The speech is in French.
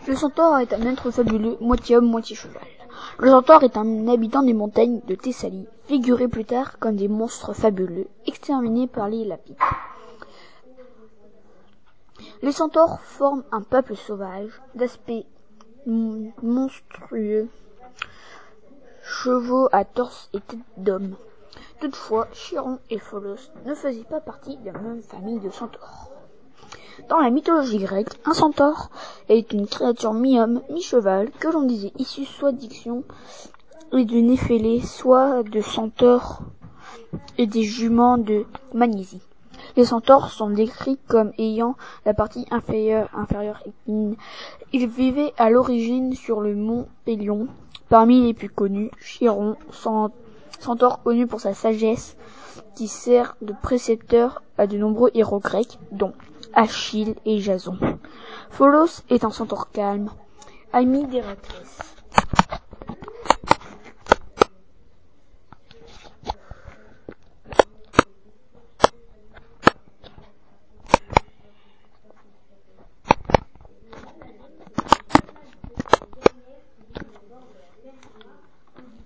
Le centaure est un être fabuleux, moitié homme, moitié cheval. Le centaure est un habitant des montagnes de Thessalie, figuré plus tard comme des monstres fabuleux, exterminés par les Lapides. Les centaures forment un peuple sauvage, d'aspect monstrueux, chevaux à torse et tête d'homme. Toutefois, Chiron et Pholos ne faisaient pas partie de la même famille de centaures. Dans la mythologie grecque, un centaure est une créature mi-homme, mi-cheval, que l'on disait issue soit d'Ixion et de Néphélé, soit de centaures et des juments de Magnésie. Les centaures sont décrits comme ayant la partie inférieure épine. Ils vivaient à l'origine sur le mont Pélion. Parmi les plus connus, Chiron, centaure connu pour sa sagesse, qui sert de précepteur à de nombreux héros grecs, dont Achille et Jason. Pholos est un centaure calme, ami d'Héraclès.